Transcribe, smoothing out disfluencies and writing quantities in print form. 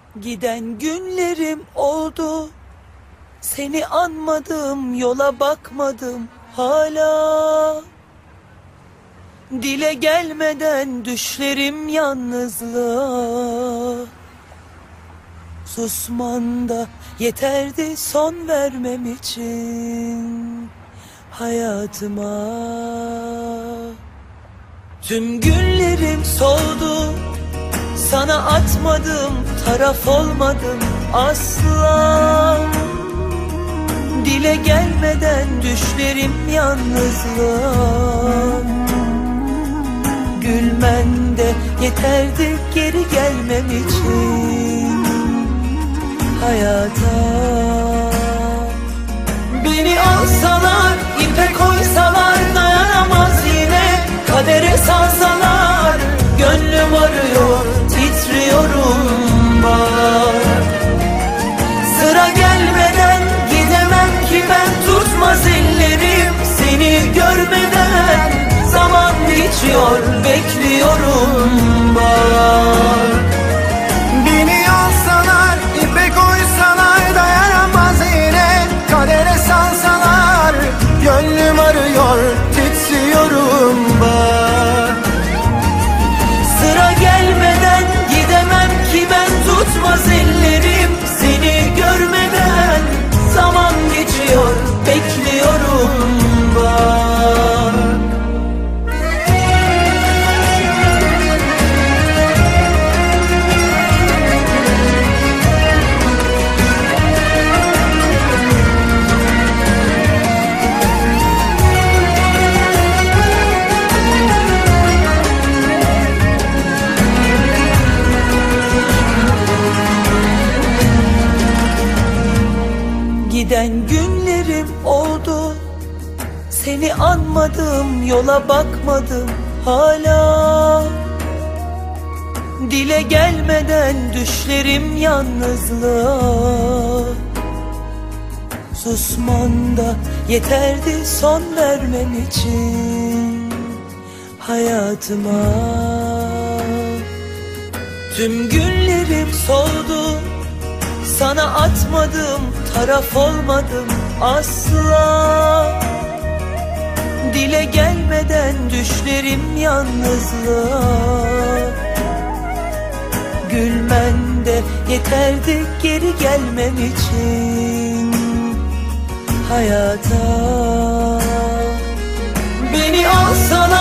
Giden günlerim oldu, seni anmadım, yola bakmadım hala. Dile gelmeden düşlerim yalnızlığa. Susman da yeterdi son vermem için hayatıma. Tüm günlerim soldu, sana atmadım, taraf olmadım asla. Dile gelmeden düşlerim yalnızlığa. Gülmen de yeterdi geri gelmem için hayata. Beni alsalar, ipe koysalar dayanamaz yine. Kadere salsalar gönlüm arıyor, titriyorum bak. Sıra gelmeden gidemem ki ben, tutmaz ellerim seni görmeden. Zaman geçiyor, bekliyorum bak. Beni alsalar, ipe koysalar dayanamaz yine. Kadere salsalar gönlüm arıyor, titriyorum bak. Sıra gelmeden gidemem ki ben, tutmaz ellerim seni görmeden. Zaman geçiyor, bekliyorum bak. Giden günlerim oldu, seni anmadım, yola bakmadım hala. Dile gelmeden düşlerim yalnızlığa. Susman da yeterdi son vermem için hayatıma. Tüm günlerim soldu, sana atmadım, taraf olmadım asla. Dile gelmeden düşlerim yalnızlığa. Gülmen de yeterdi geri gelmem için hayata. Beni alsalar